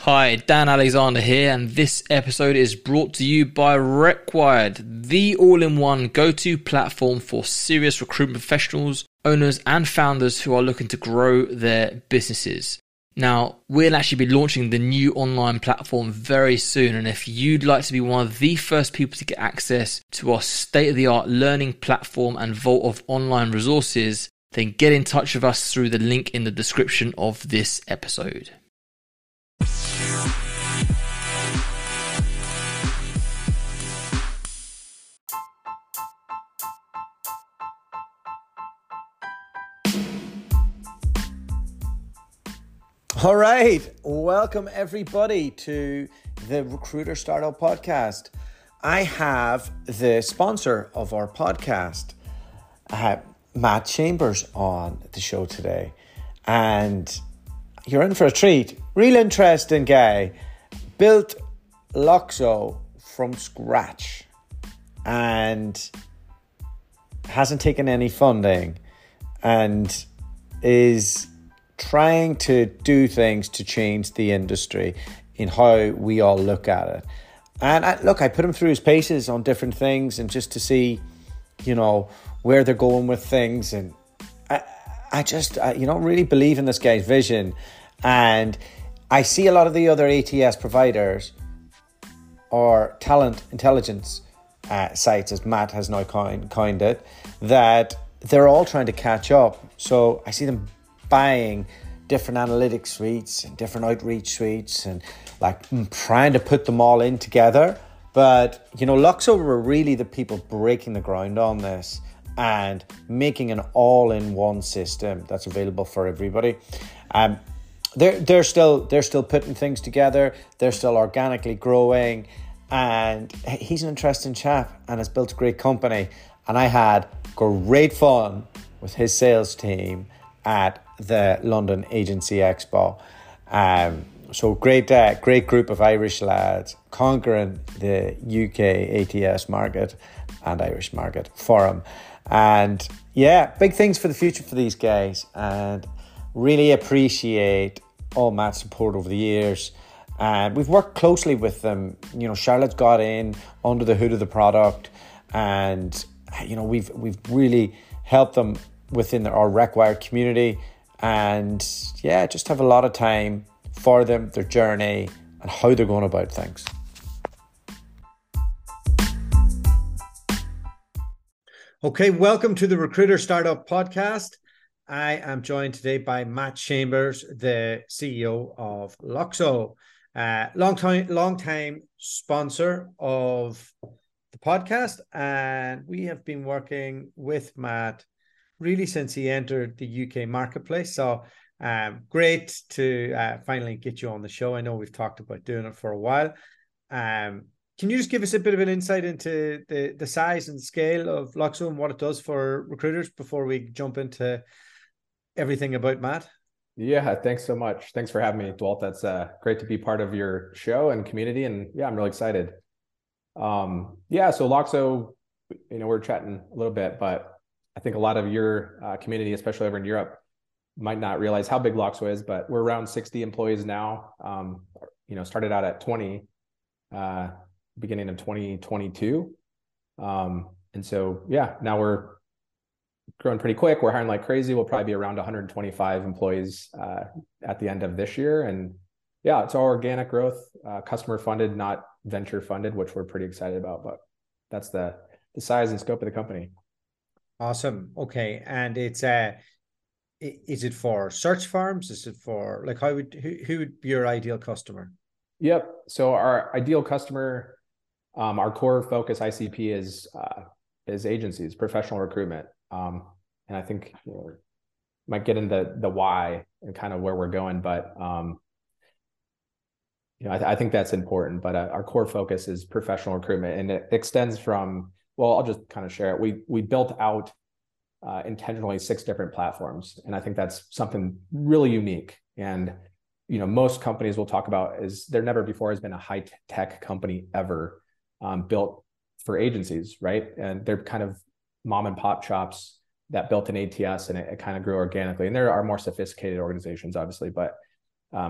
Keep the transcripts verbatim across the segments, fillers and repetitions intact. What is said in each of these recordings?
Hi, Dan Alexander here, and this episode is brought to you by Required, the all-in-one go-to platform for serious recruitment professionals, owners, and founders who are looking to grow their businesses. Now, we'll actually be launching the new online platform very soon, and if you'd like to be one of the first people to get access to our state-of-the-art learning platform and vault of online resources, then get in touch with us through the link in the description of this episode. All right, welcome everybody to the Recruiter Startup Podcast. I have the sponsor of our podcast, uh, Matt Chambers, on the show today. And you're in for a treat. Real interesting guy. Built Loxo from scratch and hasn't taken any funding and is trying to do things to change the industry in how we all look at it. And I, look, I put him through his paces on different things and just to see, you know, where they're going with things. And I, I just, I, you know, really believe in this guy's vision. And I see a lot of the other A T S providers or talent intelligence uh, sites, as Matt has now coined, coined it, that they're all trying to catch up. So I see them buying different analytics suites and different outreach suites and like trying to put them all in together. But, you know, Loxo were really the people breaking the ground on this and making an all-in-one system that's available for everybody. Um, they're, they're still they're still putting things together. They're still organically growing. And he's an interesting chap and has built a great company. And I had great fun with his sales team at the London Agency Expo. Um, so great, uh, great group of Irish lads conquering the U K A T S market and Irish market for them. And yeah, big things for the future for these guys. And really appreciate all Matt's support over the years. And we've worked closely with them. You know, Charlotte's got in under the hood of the product, and you know we've we've really helped them within our Required community, and yeah, just have a lot of time for them, their journey, and how they're going about things. Okay, welcome to the Recruiter Startup Podcast. I am joined today by Matt Chambers, the C E O of Loxo, uh, long time, long time sponsor of the podcast, and we have been working with Matt really since he entered the U K marketplace. So um, great to uh, finally get you on the show. I know we've talked about doing it for a while. Um, can you just give us a bit of an insight into the, the size and scale of Loxo and what it does for recruiters before we jump into everything about Matt? Yeah, thanks so much. Thanks for having me, Dwalt. That's uh, great to be part of your show and community. And yeah, I'm really excited. Um, yeah, so Loxo, you know, we're chatting a little bit, but I think a lot of your uh, community, especially over in Europe, might not realize how big Loxo is, but we're around sixty employees now. Um, you know, started out at twenty, uh, beginning of twenty twenty-two. Um, and so, yeah, now we're growing pretty quick. We're hiring like crazy. We'll probably be around one hundred twenty-five employees uh, at the end of this year. And yeah, it's all organic growth, uh, customer funded, not venture funded, which we're pretty excited about, but that's the, the size and scope of the company. Awesome. Okay. And it's uh is it for search firms? Is it for like how would who, who would be your ideal customer? Yep. So our ideal customer, um, our core focus I C P is uh, is agencies, professional recruitment. Um, and I think you know, might get into the why and kind of where we're going, but um, you know, I, th- I think that's important. But uh, our core focus is professional recruitment, and it extends from. Well, I'll just kind of share it. We we built out uh, intentionally six different platforms, and I think that's something really unique. And you know, most companies will talk about is there never before has been a high tech company ever um, built for agencies, right? And they're kind of mom and pop shops that built an A T S, and it, it kind of grew organically. And there are more sophisticated organizations, obviously, but um,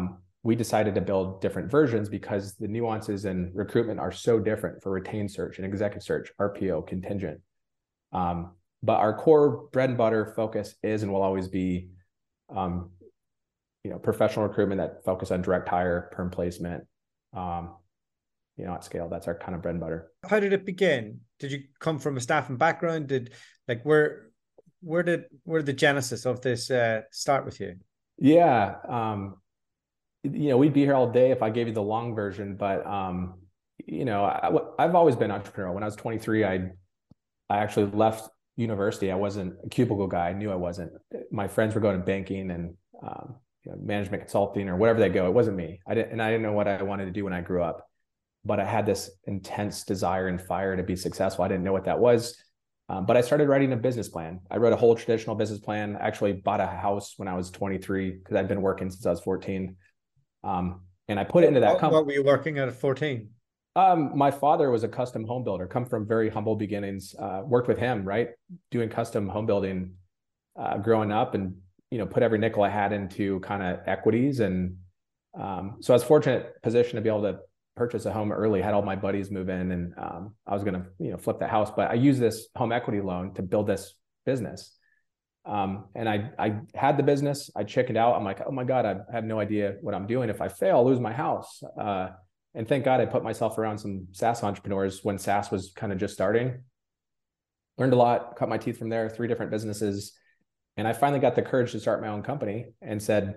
we decided to build different versions because the nuances in recruitment are so different for retained search and executive search, R P O, contingent. Um, but our core bread and butter focus is and will always be, um, you know, professional recruitment that focus on direct hire, perm placement, um, you know, at scale. That's our kind of bread and butter. How did it begin? Did you come from a staffing background? Did like where where did where did the genesis of this uh, start with you? Yeah. Um, you know, we'd be here all day if I gave you the long version, but, um, you know, I, I've always been entrepreneurial. When I was twenty-three, I, I actually left university. I wasn't a cubicle guy. I knew I wasn't. My friends were going to banking and, um, you know, management consulting or whatever they go. It wasn't me. I didn't, and I didn't know what I wanted to do when I grew up, but I had this intense desire and fire to be successful. I didn't know what that was. Um, but I started writing a business plan. I wrote a whole traditional business plan. I actually bought a house when I was twenty-three because I'd been working since I was fourteen. Um, and I put it into that company. What were you working at at fourteen? Um, my father was a custom home builder, come from very humble beginnings, uh, worked with him, right? Doing custom home building, uh, growing up, and, you know, put every nickel I had into kind of equities. And, um, so I was fortunate position to be able to purchase a home early, had all my buddies move in, and, um, I was going to, you know, flip the house, but I used this home equity loan to build this business. Um, and I, I had the business, I chickened out. I'm like, oh my God, I have no idea what I'm doing. If I fail, I'll lose my house. Uh, and thank God I put myself around some SaaS entrepreneurs when SaaS was kind of just starting. Learned a lot, cut my teeth from there, three different businesses. And I finally got the courage to start my own company and said,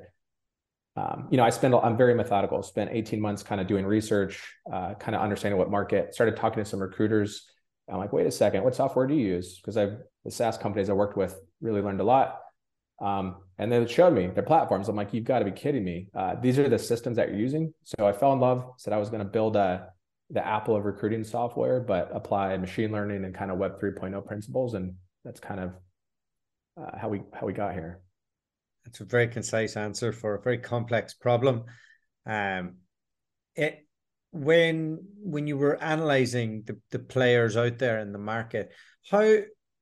um, you know, I spend, I'm very methodical, spent eighteen months kind of doing research, uh, kind of understanding what market, started talking to some recruiters. I'm like, wait a second, what software do you use? Because I've, the SaaS companies I worked with really learned a lot. Um, and then it showed me their platforms. I'm like, you've got to be kidding me. Uh, these are the systems that you're using. So I fell in love, said I was going to build a, the Apple of recruiting software, but apply machine learning and kind of Web three point oh principles. And that's kind of uh, how we, how we got here. That's a very concise answer for a very complex problem. Um, it, when when you were analyzing the, the players out there in the market, how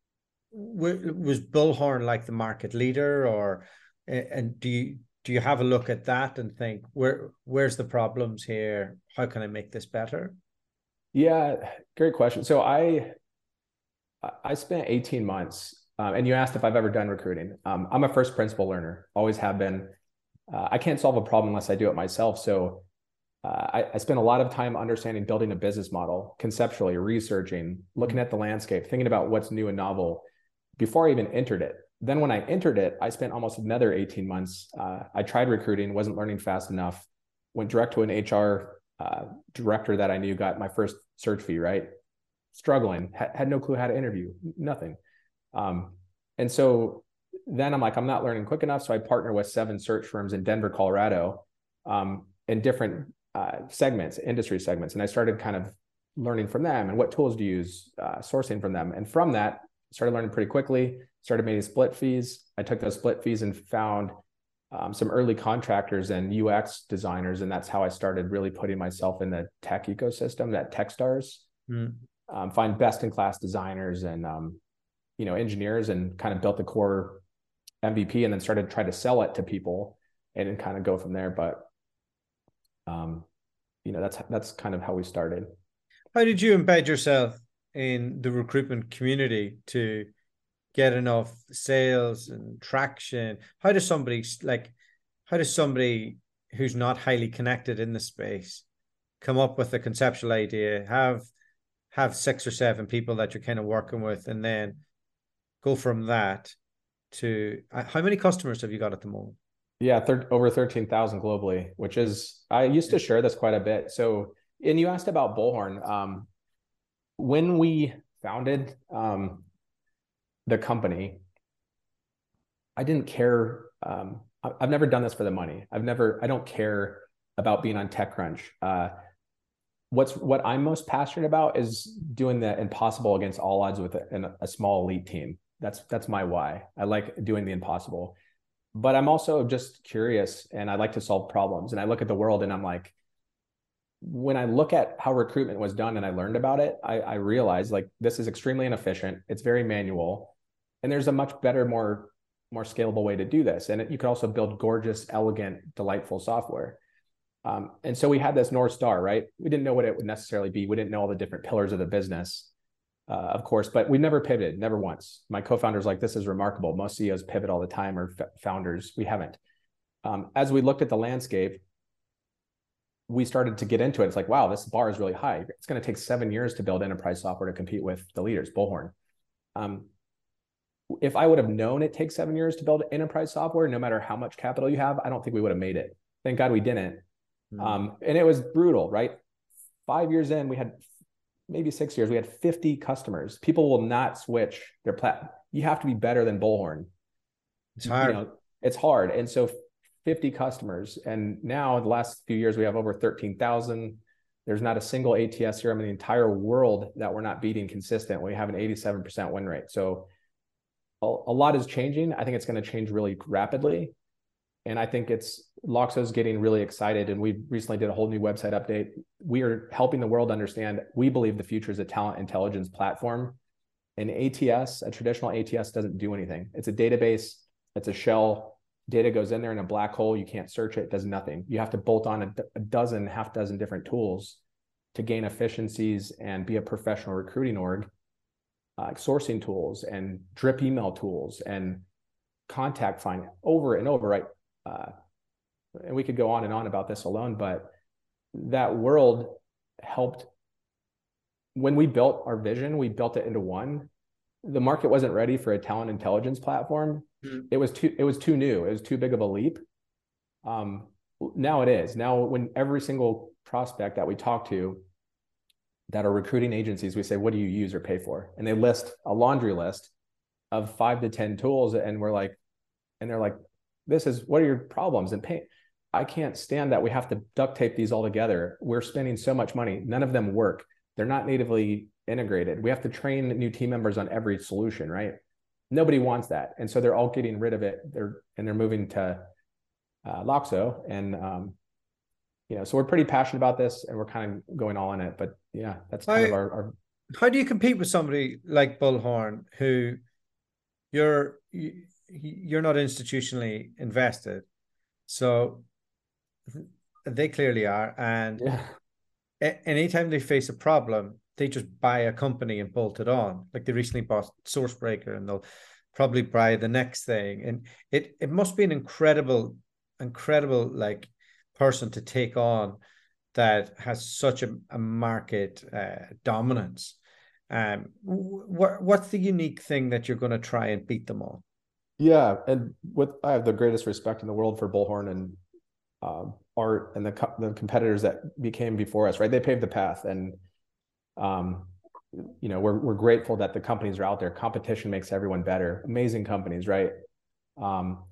was Bullhorn like the market leader, or and do you do you have a look at that and think where where's the problems here? How can I make this better? Yeah, great question. So I I spent eighteen months, um, and you asked if I've ever done recruiting. Um, I'm a first principle learner, always have been. Uh, I can't solve a problem unless I do it myself. So uh, I, I spent a lot of time understanding building a business model, conceptually researching, looking at the landscape, thinking about what's new and novel before I even entered it. Then when I entered it, I spent almost another eighteen months. Uh, I tried recruiting, wasn't learning fast enough, went direct to an H R uh, director that I knew, got my first search fee, right? Struggling, ha- had no clue how to interview, nothing. Um, and so then I'm like, I'm not learning quick enough. So I partner with seven search firms in Denver, Colorado, um, in different uh, segments, industry segments. And I started kind of learning from them and what tools to use, uh, sourcing from them. And from that, started learning pretty quickly, started making split fees. I took those split fees and found um, some early contractors and U X designers. And that's how I started really putting myself in the tech ecosystem, that Techstars, mm. um, find best-in-class designers and, um, you know, engineers, and kind of built the core M V P and then started trying to sell it to people and then kind of go from there. But, um, you know, that's, that's kind of how we started. How did you embed yourself in the recruitment community to get enough sales and traction? How does somebody like, how does somebody who's not highly connected in the space come up with a conceptual idea, have, have six or seven people that you're kind of working with, and then go from that to, uh, how many customers have you got at the moment? Yeah, thir- over thirteen thousand globally, which is, I used to share this quite a bit. So, and you asked about Bullhorn. Um, when we founded um, the company, I didn't care. Um, I've never done this for the money. I've never, I don't care about being on TechCrunch. Uh, what's, what I'm most passionate about is doing the impossible against all odds with a, a small elite team. That's, that's my why. I like doing the impossible, but I'm also just curious and I like to solve problems. And I look at the world and I'm like, when I look at how recruitment was done and I learned about it, I, I realized like, this is extremely inefficient. It's very manual, and there's a much better, more more scalable way to do this. And it, you could also build gorgeous, elegant, delightful software. Um, and so we had this North Star, right? We didn't know what it would necessarily be. We didn't know all the different pillars of the business, uh, of course, but we never pivoted, never once. My co-founders like, this is remarkable. Most C E Os pivot all the time, or f- founders. We haven't. Um, as we looked at the landscape, we started to get into it. It's like, wow, this bar is really high. It's going to take seven years to build enterprise software to compete with the leaders, Bullhorn. Um, if I would have known it takes seven years to build enterprise software, no matter how much capital you have, I don't think we would have made it. Thank God we didn't. Um, and it was brutal, right? Five years in, we had maybe six years, we had fifty customers. People will not switch their platform. You have to be better than Bullhorn. It's hard. You know, it's hard. And so fifty customers. And now in the last few years, we have over thirteen thousand. There's not a single A T S here in the entire world that we're not beating consistent. We have an eighty-seven percent win rate. So a, a lot is changing. I think it's going to change really rapidly. And I think it's Loxo's getting really excited. And we recently did a whole new website update. We are helping the world understand, we believe the future is a talent intelligence platform. An A T S, a traditional A T S, doesn't do anything. It's a database, it's a shell. Data goes in there in a black hole. You can't search it, it does nothing. You have to bolt on a, a dozen, half dozen different tools to gain efficiencies and be a professional recruiting org, uh, sourcing tools and drip email tools and contact find over and over, right? Uh, and we could go on and on about this alone, but that world helped. When we built our vision, we built it into one. The market wasn't ready for a talent intelligence platform. Mm-hmm. It was too, it was too new. It was too big of a leap. Um, now it is. Now, when every single prospect that we talk to that are recruiting agencies, we say, what do you use or pay for? And they list a laundry list of five to ten tools. And we're like, and they're like, this is, what are your problems and pain? I can't stand that we have to duct tape these all together. We're spending so much money. None of them work. They're not natively integrated. We have to train new team members on every solution, right? Nobody wants that. And so they're all getting rid of it. They're, and they're moving to uh, Loxo. And, um, you know, so we're pretty passionate about this and we're kind of going all in it, but yeah, that's kind how, of our, our. How do you compete with somebody like Bullhorn, who you're, you're not institutionally invested? So they clearly are. And yeah. anytime they face a problem, they just buy a company and bolt it on. Like they recently bought Sourcebreaker, and they'll probably buy the next thing. And it it must be an incredible, incredible like person to take on that has such a, a market uh, dominance. Um, what what's the unique thing that you're going to try and beat them on? Yeah, and with I have the greatest respect in the world for Bullhorn and um, Art and the co- the competitors that became before us. Right, they paved the path, and um, you know we're we're grateful that the companies are out there. Competition makes everyone better. Amazing companies, right? Um,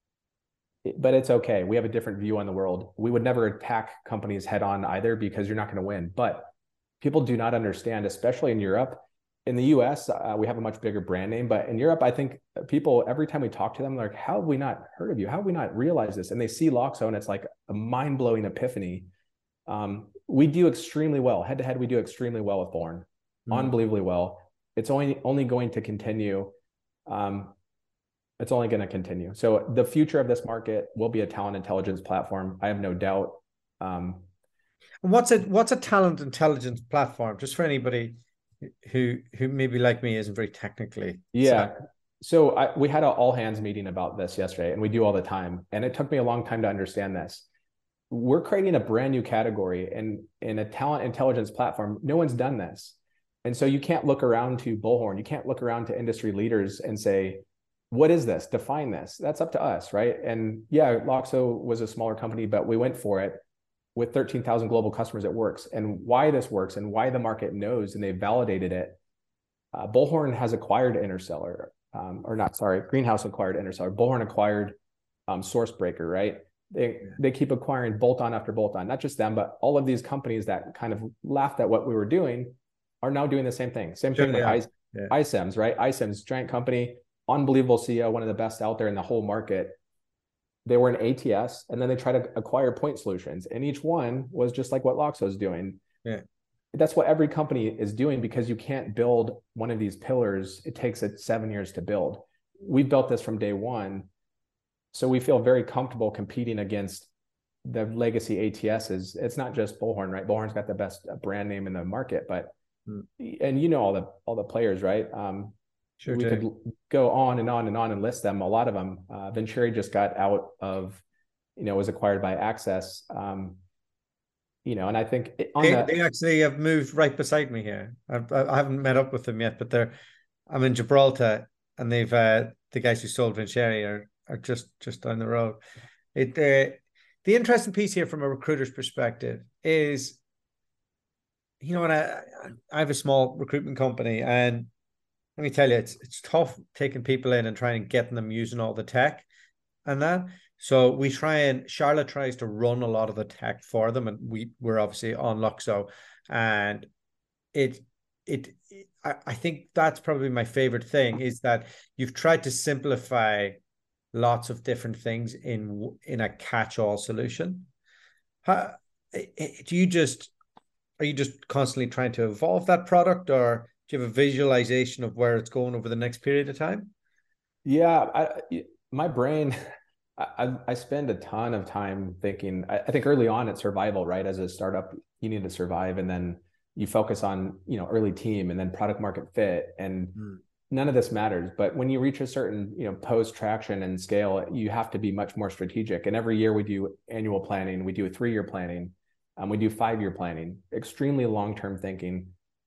it, but it's okay. We have a different view on the world. We would never attack companies head on either, because you're not going to win. But people do not understand, especially in Europe. In the U S, uh, we have a much bigger brand name, but in Europe, I think people, every time we talk to them, they're like, how have we not heard of you? How have we not realized this? And they see Loxo and it's like a mind-blowing epiphany. Um, we do extremely well. Head to head, we do extremely well with Bullhorn, mm. unbelievably well. It's only, only going to continue. Um, it's only going to continue. So the future of this market will be a talent intelligence platform. I have no doubt. Um, and what's a, what's a talent intelligence platform? Just for anybody who who maybe like me isn't very technically. Yeah. So, so I, we had an all hands meeting about this yesterday, and we do all the time. And it took me a long time to understand this. We're creating a brand new category and in a talent intelligence platform. No one's done this. And so you can't look around to Bullhorn. You can't look around to industry leaders and say, what is this? Define this. That's up to us, right? And yeah, Loxo was a smaller company, but we went for it. With thirteen thousand global customers, it works. And why this works and why the market knows and they validated it. Uh, Bullhorn has acquired Interseller, um, or not, sorry, Greenhouse acquired Interseller. Bullhorn acquired um, Sourcebreaker, right? They yeah. they keep acquiring bolt-on after bolt-on. Not just them, but all of these companies that kind of laughed at what we were doing are now doing the same thing. Same sure, thing with yeah. I, yeah. iCIMS, right? iCIMS, giant company, unbelievable C E O, one of the best out there in the whole market. They were an A T S, and then they tried to acquire point solutions, and each one was just like what Loxo is doing. Yeah, that's what every company is doing, because you can't build one of these pillars. It takes it seven years to build. We built this from day one, so we feel very comfortable competing against the legacy A T Ss, it's not just Bullhorn, right? Bullhorn's got the best brand name in the market, but mm. and you know all the all the players, right? Um, sure, we do. could go on and on and on and list them. A lot of them. Uh, Venturi just got out of, you know, was acquired by Access. Um, you know, and I think on they, the, they actually have moved right beside me here. I've, I haven't met up with them yet, but they're I'm in Gibraltar, and they've uh, the guys who sold Venturi are are just just down the road. It uh, the interesting piece here from a recruiter's perspective is, you know, when I I have a small recruitment company, and let me tell you, it's it's tough taking people in and trying to get them using all the tech and that. So we try and Charlotte tries to run a lot of the tech for them, and we we're obviously on Luxo, and it it I, I think that's probably my favorite thing is that you've tried to simplify lots of different things in in a catch-all solution. How, do you just are you just constantly trying to evolve that product, or do you have a visualization of where it's going over the next period of time? Yeah, I, my brain. I, I spend a ton of time thinking. I, I think early on it's survival, right? As a startup, you need to survive, and then you focus on, you know, early team and then product market fit, and mm. none of this matters. But when you reach a certain, you know, post traction and scale, you have to be much more strategic. And every year we do annual planning, we do a three-year planning, um, we do five-year planning, extremely long-term thinking.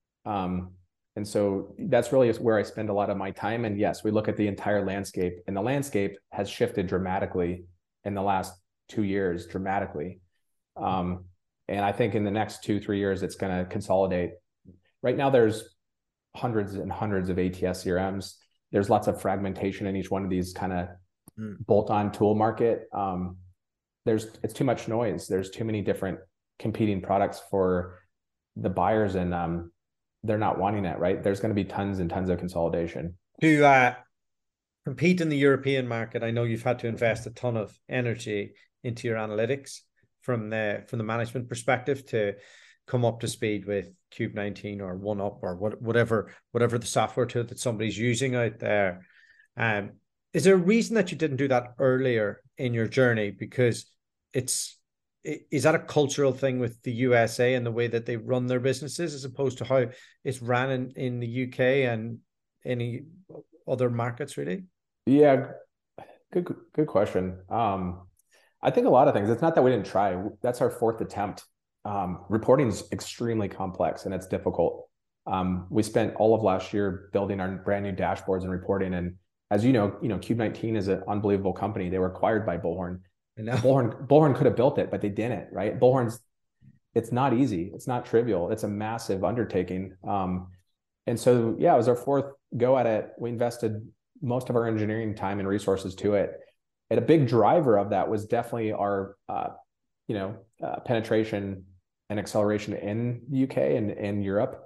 Um, And so that's really where I spend a lot of my time. And yes, we look at the entire landscape, and the landscape has shifted dramatically in the last two years, dramatically. Um, and I think in the next two, three years, it's going to consolidate. Right now, there's hundreds and hundreds of A T S C R Ms. There's lots of fragmentation in each one of these kind of mm. bolt-on tool market. Um, there's it's too much noise. There's too many different competing products for the buyers, and um, they're not wanting it, right? There's going to be tons and tons of consolidation. To uh, compete in the European market, I know you've had to invest a ton of energy into your analytics from the from the management perspective to come up to speed with Cube nineteen or OneUp or what, whatever whatever the software tool that somebody's using out there. Um, is there a reason that you didn't do that earlier in your journey? Because it's is that a cultural thing with the U S A and the way that they run their businesses, as opposed to how it's ran in, in the U K and any other markets, really? Yeah, good, good question. Um, I think a lot of things. It's not that we didn't try. That's our fourth attempt. Um, reporting is extremely complex and it's difficult. Um, we spent all of last year building our brand new dashboards and reporting. And as you know, you know, Cube nineteen is an unbelievable company. They were acquired by Bullhorn. Bullhorn, Bullhorn could have built it, but they didn't, right? Bullhorn's, it's not easy. It's not trivial. It's a massive undertaking. Um, and so, yeah, it was our fourth go at it. We invested most of our engineering time and resources to it. And a big driver of that was definitely our, uh, you know, uh, penetration and acceleration in the U K and in Europe.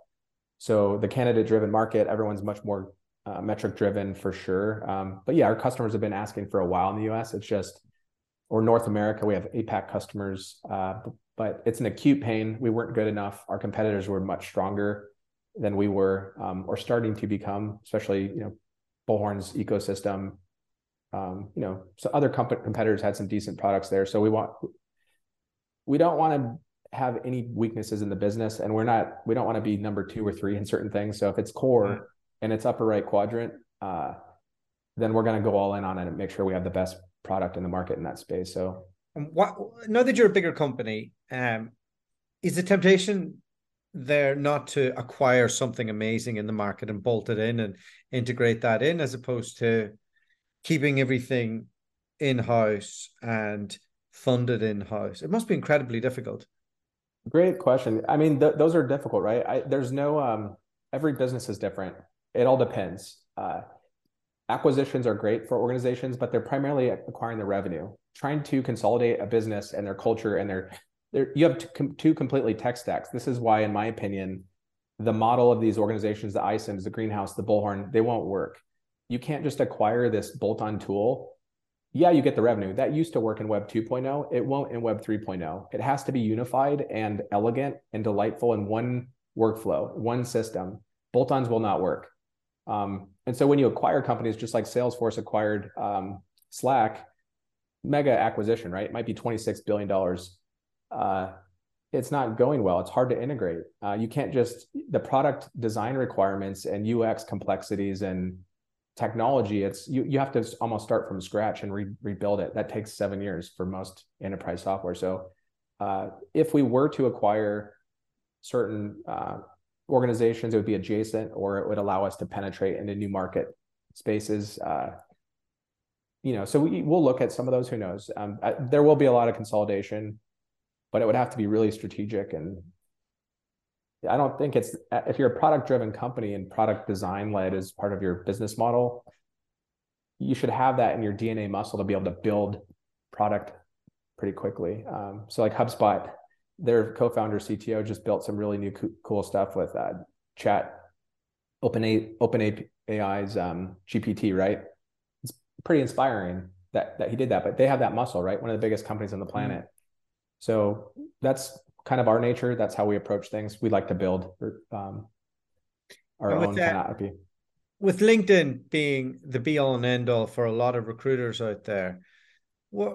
So the candidate-driven market, everyone's much more uh, metric-driven for sure. Um, but yeah, our customers have been asking for a while in the U S. It's just, or North America, we have A PAC customers, uh, but it's an acute pain. We weren't good enough. Our competitors were much stronger than we were, um, or starting to become, especially, you know, Bullhorn's ecosystem. Um, you know, so other comp- competitors had some decent products there. So we want, we don't want to have any weaknesses in the business, and we're not, we don't want to be number two or three in certain things. So if it's core mm-hmm. and it's upper right quadrant, uh, then we're going to go all in on it and make sure we have the best product in the market in that space. So what, now that you're a bigger company, um, is the temptation there not to acquire something amazing in the market and bolt it in and integrate that in, as opposed to keeping everything in-house and funded in-house? It must be incredibly difficult. Great question. I mean, th- those are difficult, right? I, there's no, um, every business is different. It all depends. Uh, Acquisitions are great for organizations, but they're primarily acquiring the revenue. Trying to consolidate a business and their culture and their, their you have two, two completely tech stacks. This is why, in my opinion, the model of these organizations, the I S I Ms, the Greenhouse, the Bullhorn, they won't work. You can't just acquire this bolt-on tool. Yeah, you get the revenue. That used to work in Web two point oh. It won't in Web three point oh. It has to be unified and elegant and delightful in one workflow, one system. Bolt-ons will not work. Um, and so when you acquire companies, just like Salesforce acquired um, Slack, mega acquisition, right? It might be twenty-six billion dollars. Uh, it's not going well. It's hard to integrate. Uh, you can't just, the product design requirements and U X complexities and technology, it's you you have to almost start from scratch and re, rebuild it. That takes seven years for most enterprise software. So uh, if we were to acquire certain uh, organizations, it would be adjacent, or it would allow us to penetrate into new market spaces. Uh, you know, so we, we'll look at some of those, who knows. Um, I, there will be a lot of consolidation, but it would have to be really strategic. And I don't think it's, if you're a product driven company and product design led as part of your business model, you should have that in your D N A muscle to be able to build product pretty quickly. Um, so like HubSpot, their co-founder C T O just built some really new co- cool stuff with uh, chat, open a open A I's um, G P T, right? It's pretty inspiring that, that he did that, but they have that muscle, right? One of the biggest companies on the planet. Mm-hmm. So that's kind of our nature. That's how we approach things. We like to build um, our own kind of I P. With LinkedIn being the be all and end all for a lot of recruiters out there, what,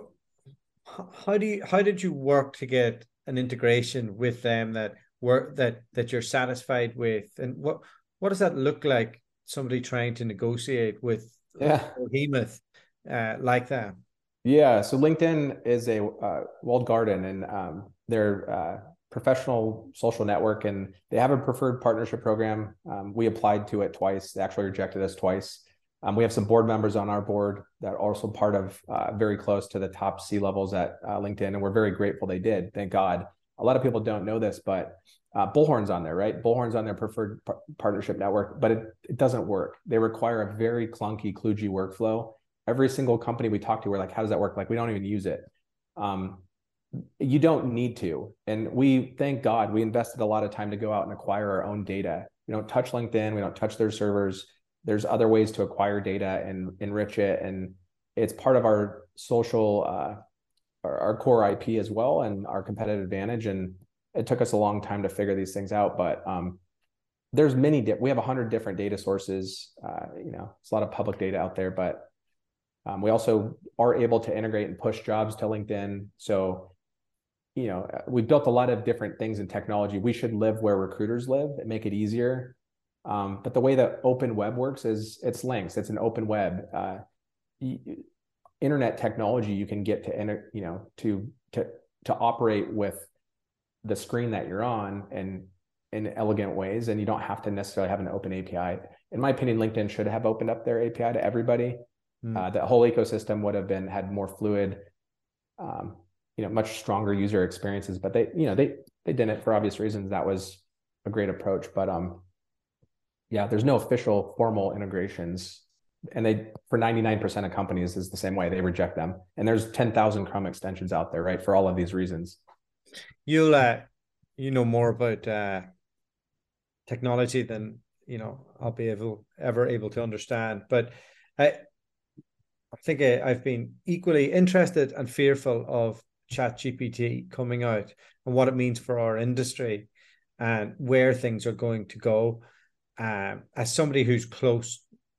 how do you, how did you work to get an integration with them that work that that you're satisfied with, and what what does that look like? Somebody trying to negotiate with yeah Behemoth uh, like that. Yeah, so LinkedIn is a uh, walled garden, and um, they're uh, professional social network, and they have a preferred partnership program. Um, we applied to it twice. They actually rejected us twice. Um, we have some board members on our board that are also part of uh, very close to the top C levels at uh, LinkedIn, and we're very grateful they did. Thank God. A lot of people don't know this, but uh, Bullhorn's on there, right? Bullhorn's on their preferred par- partnership network, but it, it doesn't work. They require a very clunky, kludgy workflow. Every single company we talk to, we're like, how does that work? Like, we don't even use it. Um, you don't need to. And we, thank God, we invested a lot of time to go out and acquire our own data. We don't touch LinkedIn. We don't touch their servers. There's other ways to acquire data and enrich it. And it's part of our social, uh, our, our core I P as well, and our competitive advantage. And it took us a long time to figure these things out, but um, there's many, di- we have a hundred different data sources. Uh, you know, it's a lot of public data out there, but um, we also are able to integrate and push jobs to LinkedIn. So, you know, we've built a lot of different things in technology. We should live where recruiters live and make it easier. Um, but the way that open web works is it's links. It's an open web. Uh, y- internet technology you can get to enter, you know, to to to operate with the screen that you're on and in elegant ways, and you don't have to necessarily have an open A P I. In my opinion, LinkedIn should have opened up their A P I to everybody. Mm. Uh, the whole ecosystem would have been had more fluid, um, you know, much stronger user experiences. But they, you know, they they did it for obvious reasons. That was a great approach. But um, yeah, there's no official formal integrations, and they for ninety-nine percent of companies is the same way. They reject them, and there's ten thousand Chrome extensions out there, right, for all of these reasons. You'll uh, you know more about uh, technology than you know I'll be able ever able to understand. But I, I think I, I've been equally interested and fearful of ChatGPT coming out and what it means for our industry and where things are going to go. Um, as somebody who's close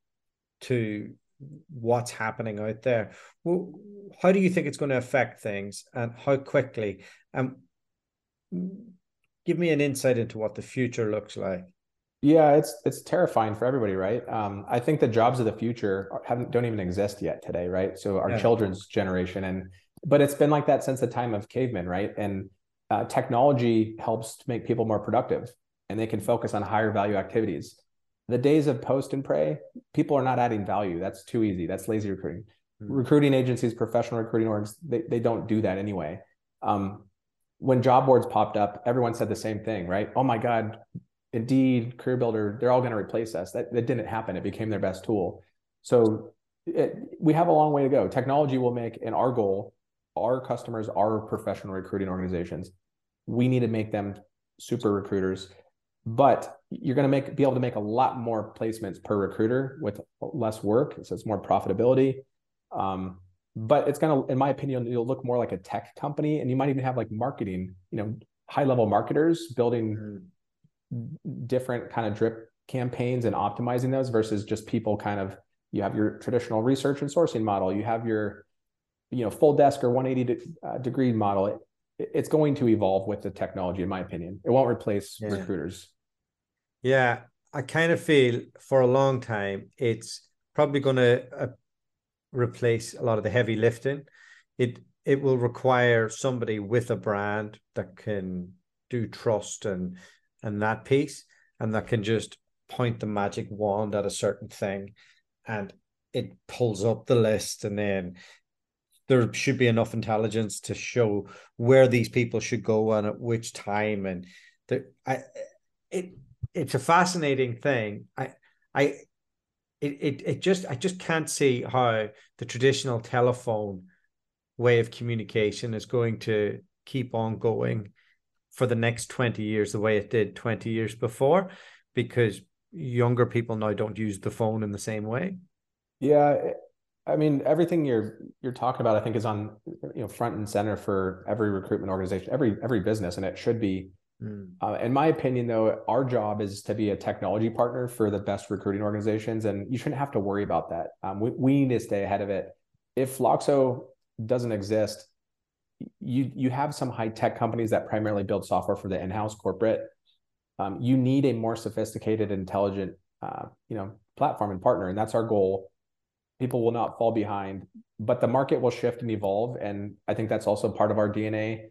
to what's happening out there, well, how do you think it's going to affect things, and how quickly? Um, give me an insight into what the future looks like. Yeah, it's it's terrifying for everybody, right? Um, I think the jobs of the future haven't don't even exist yet today, right? So our yeah. children's generation, and but it's been like that since the time of cavemen, right? And uh, technology helps to make people more productive, and they can focus on higher value activities. The days of post and pray, people are not adding value. That's too easy. That's lazy recruiting. Mm-hmm. Recruiting agencies, professional recruiting orgs, they, they don't do that anyway. Um, when job boards popped up, everyone said the same thing, right? Oh my God, Indeed, CareerBuilder, they're all going to replace us. That, that didn't happen. It became their best tool. So it, we have a long way to go. Technology will make, and our goal, our customers are professional recruiting organizations. We need to make them super recruiters. But you're going to make be able to make a lot more placements per recruiter with less work, so it's more profitability. Um, but it's going to, in my opinion, you'll look more like a tech company, and you might even have like marketing, you know, high level marketers building mm-hmm. different kind of drip campaigns and optimizing those versus just people kind of. You have your traditional research and sourcing model. You have your you know, full desk or one hundred eighty de- uh, degree model, it, it's going to evolve with the technology, in my opinion. It won't replace yeah. recruiters. Yeah, I kind of feel for a long time, it's probably going to uh, replace a lot of the heavy lifting. It it will require somebody with a brand that can do trust and and that piece, and that can just point the magic wand at a certain thing, and it pulls up the list, and then there should be enough intelligence to show where these people should go and at which time. And the, I, it it's a fascinating thing. I I it, it it just I just can't see how the traditional telephone way of communication is going to keep on going for the next twenty years the way it did twenty years before, because younger people now don't use the phone in the same way. Yeah, I mean, everything you're you're talking about, I think, is on, you know, front and center for every recruitment organization, every every business, and it should be. Mm. Uh, in my opinion, though, our job is to be a technology partner for the best recruiting organizations, and you shouldn't have to worry about that. Um, we, we need to stay ahead of it. If Loxo doesn't exist, you you have some high tech companies that primarily build software for the in-house corporate. Um, you need a more sophisticated, intelligent, uh, you know, platform and partner, and that's our goal. People will not fall behind, but the market will shift and evolve, and I think that's also part of our D N A.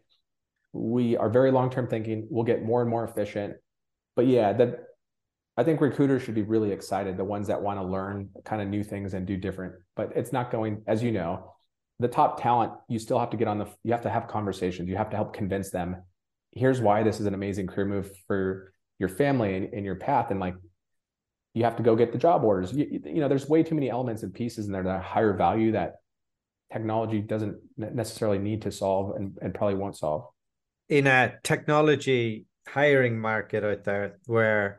We are very long-term thinking. We'll get more and more efficient. But yeah, that I think recruiters should be really excited, the ones that want to learn kind of new things and do different. But it's not going, as you know, the top talent, you still have to get on the, you have to have conversations. You have to help convince them, here's why this is an amazing career move for your family and, and your path. And like, you have to go get the job orders. You, you know, there's way too many elements and pieces in there that are higher value that technology doesn't necessarily need to solve and, and probably won't solve. In a technology hiring market out there where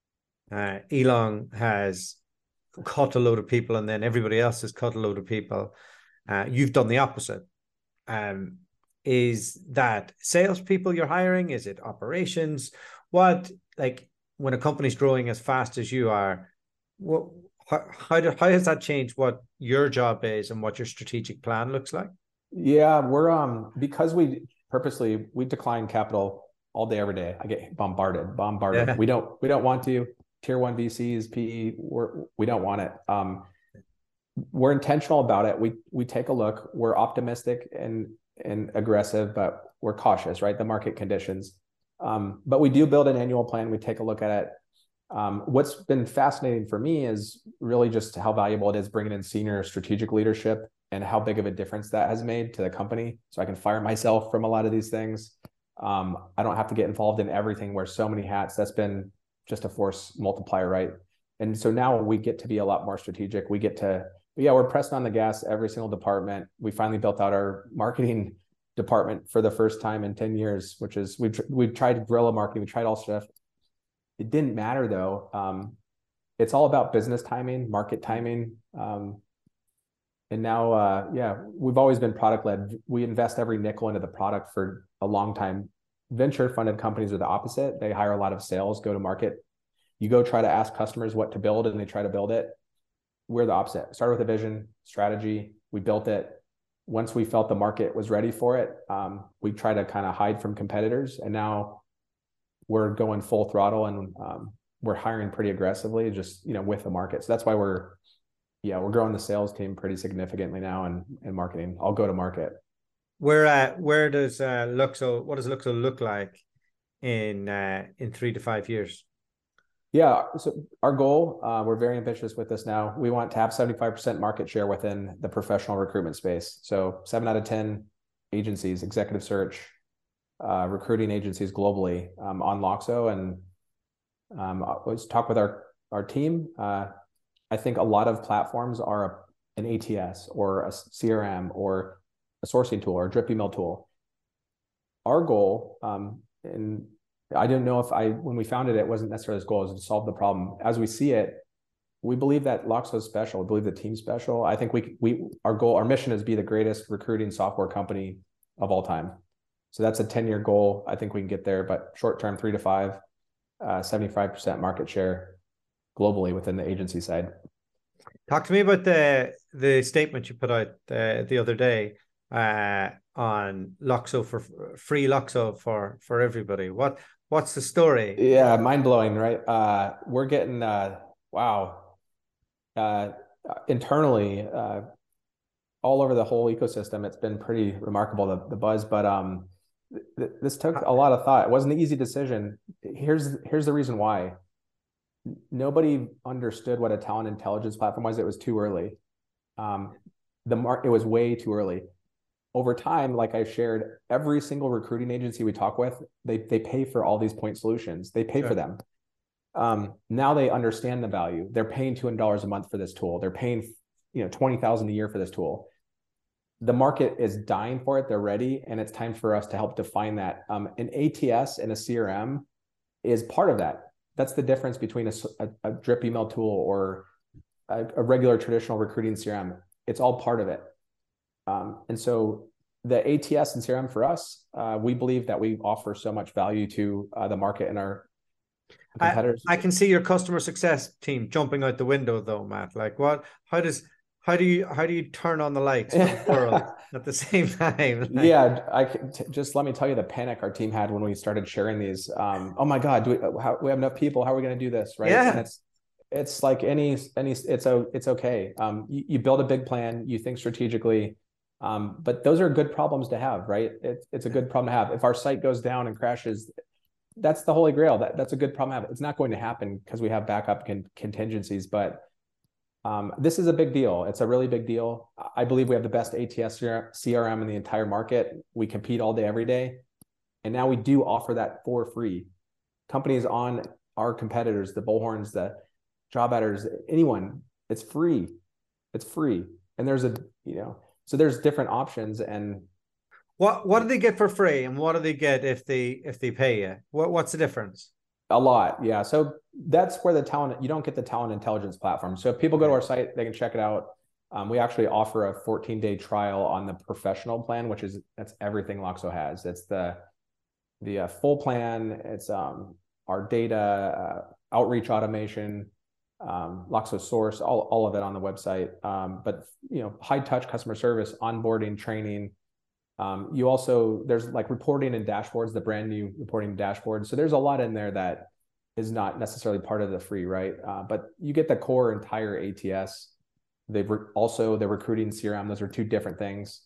uh, Elon has cut a load of people and then everybody else has cut a load of people, uh, you've done the opposite. Um, is that salespeople you're hiring? Is it operations? What, like, when a company's growing as fast as you are, what, how, how, do, how has that changed what your job is and what your strategic plan looks like? Yeah, we're, um, because we purposely, we decline capital all day, every day. I get bombarded, bombarded. Yeah. We don't, we don't want to. Tier one V Cs, P E, we're, we don't want it. Um, we're intentional about it. We, we take a look, we're optimistic and, and aggressive, but we're cautious, right? The market conditions. Um, but we do build an annual plan. We take a look at it. Um, what's been fascinating for me is really just how valuable it is bringing in senior strategic leadership and how big of a difference that has made to the company. So I can fire myself from a lot of these things. Um, I don't have to get involved in everything, wear so many hats. That's been just a force multiplier, right? And so now we get to be a lot more strategic. We get to, yeah, we're pressing on the gas every single department. We finally built out our marketing department for the first time in ten years, which is, we've, we've tried guerrilla marketing. We tried all stuff. It didn't matter though. Um, it's all about business timing, market timing. Um, and now, uh, yeah, we've always been product led. We invest every nickel into the product for a long time. Venture funded companies are the opposite. They hire a lot of sales, go to market. You go try to ask customers what to build and they try to build it. We're the opposite. Started with a vision, strategy. We built it. Once we felt the market was ready for it, um, we try to kind of hide from competitors. And now we're going full throttle and um, we're hiring pretty aggressively, just, you know, with the market. So that's why we're, yeah, we're growing the sales team pretty significantly now and and marketing. I'll go to market. Where uh, where does uh, Luxo, what does Luxo look like in uh, in three to five years? Yeah, so our goal, uh, we're very ambitious with this now. We want to have seventy-five percent market share within the professional recruitment space. So seven out of ten agencies, executive search, uh, recruiting agencies globally um, on Loxo. And um, let's talk with our, our team. Uh, I think a lot of platforms are a, an A T S or a C R M or a sourcing tool or a drip email tool. Our goal, um, and I didn't know if I, when we founded it, it wasn't necessarily this goal, it was to solve the problem. As we see it, we believe that Loxo is special. We believe the team's special. I think we, we, our goal, our mission is to be the greatest recruiting software company of all time. So that's a ten year goal. I think we can get there, but short term, three to five, uh, seventy-five percent market share globally within the agency side. Talk to me about the, the statement you put out uh, the other day uh, on Loxo for free Loxo for for everybody. What what's the story? Yeah, mind blowing, right? Uh, we're getting uh, wow. Uh, internally, uh, all over the whole ecosystem, it's been pretty remarkable, the, the buzz. But um, th this took a lot of thought. It wasn't an easy decision. Here's here's the reason why. Nobody understood what a talent intelligence platform was. It was too early. Um, the mark it was way too early. Over time, like I shared, every single recruiting agency we talk with, they they pay for all these point solutions. They pay sure. for them. Um, now they understand the value. They're paying two hundred dollars a month for this tool. They're paying, you know, twenty thousand dollars a year for this tool. The market is dying for it. They're ready, and it's time for us to help define that. Um, an A T S and a C R M is part of that. That's the difference between a, a, a drip email tool or a, a regular traditional recruiting C R M. It's all part of it. Um, and so the A T S and C R M for us, uh, we believe that we offer so much value to uh, the market and our competitors. I, I can see your customer success team jumping out the window though, Matt. Like what, how does, how do you, how do you turn on the lights for the world at the same time? Like, yeah. I just, let me tell you the panic our team had when we started sharing these. Um, oh my God, do we, how, we have enough people. How are we going to do this? Right. Yeah. And it's, it's like any, any, it's, a, it's okay. Um, you, you build a big plan, you think strategically, um, but those are good problems to have, right? It's, it's a good problem to have. If our site goes down and crashes, that's the holy grail. That, that's a good problem to have. It's not going to happen because we have backup con contingencies, but um, this is a big deal. It's a really big deal. I believe we have the best A T S C R M in the entire market. We compete all day, every day. And now we do offer that for free. Companies on our competitors, the Bullhorns, the job adders, anyone, it's free. It's free. And there's a, you know, so there's different options. And what what do they get for free, and what do they get if they if they pay you? What what's the difference? A lot, yeah. So that's where the talent, you don't get the talent intelligence platform. So if people go to our site, they can check it out. Um, we actually offer a fourteen day trial on the professional plan, which is, that's everything Loxo has. It's the the uh, full plan. It's um our data, uh, outreach automation, um, Loxo Source, all, all of it on the website. Um, but, you know, high touch customer service, onboarding, training. Um, you also, there's like reporting and dashboards, the brand new reporting dashboard. So there's a lot in there that is not necessarily part of the free, right? Uh, but you get the core entire A T S. They've also the recruiting C R M. Those are two different things.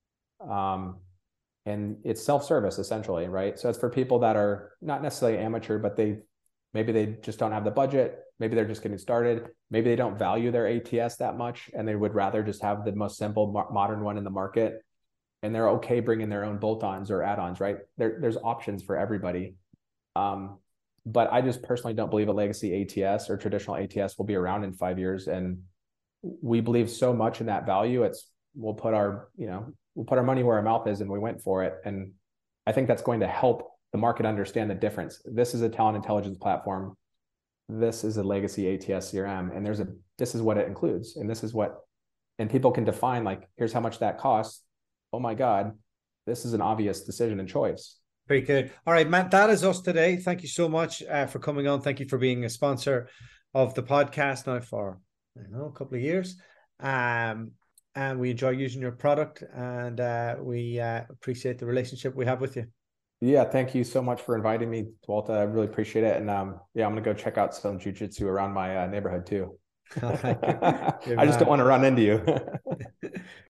Um, and it's self-service essentially, right? So it's for people that are not necessarily amateur, but they, maybe they just don't have the budget. Maybe they're just getting started. Maybe they don't value their A T S that much, and they would rather just have the most simple mo modern one in the market. And they're okay bringing their own bolt-ons or add-ons, right? There, there's options for everybody. Um, but I just personally don't believe a legacy A T S or traditional A T S will be around in five years. And we believe so much in that value. It's, we'll put our, you know, we'll put our money where our mouth is, and we went for it. And I think that's going to help the market understand the difference. This is a talent intelligence platform. This is a legacy A T S C R M. And there's a, this is what it includes. And this is what, and people can define, like, here's how much that costs. Oh my God, this is an obvious decision and choice. Very good. All right, Matt, that is us today. Thank you so much uh, for coming on. Thank you for being a sponsor of the podcast now for, I don't know, a couple of years. Um, and we enjoy using your product, and uh, we uh, appreciate the relationship we have with you. Yeah, thank you so much for inviting me, Walter. I really appreciate it. And um, yeah, I'm going to go check out some jiu-jitsu around my uh, neighborhood too. Oh, I just don't want to run into you.